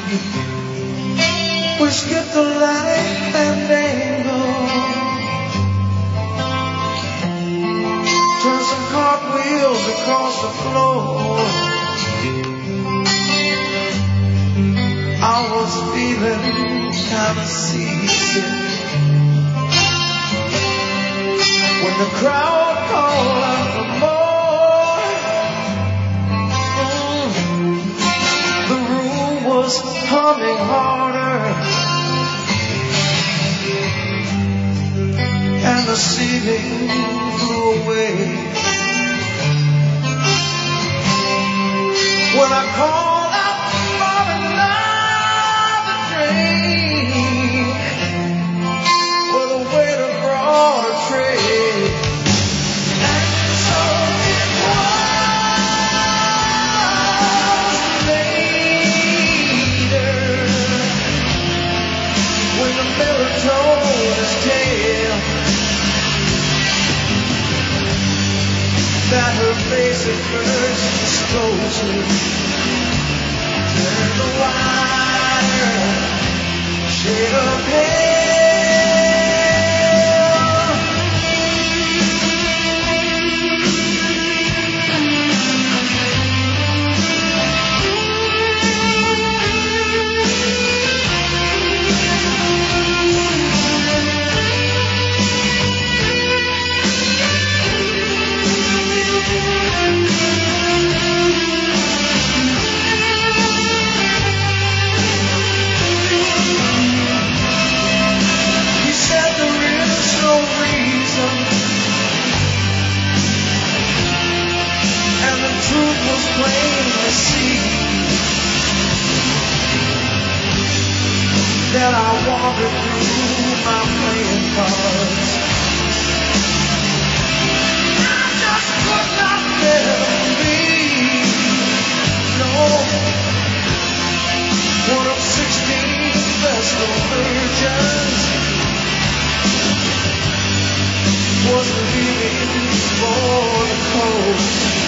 We skipped the light and angle, turned some cartwheels across the floor. I was feeling kinda seasick when the crowd called out for more. The room was humming harder, and the ceiling flew away. When I called out for another drink, well, the waiter brought a tray. And so it was later, when the miller told his tale, that her face at first disclosure turned a wider shade of pale. That I wandered through my playing cards. I just could not believe, no, one of 16 Vestal virgins was leaving for the coast.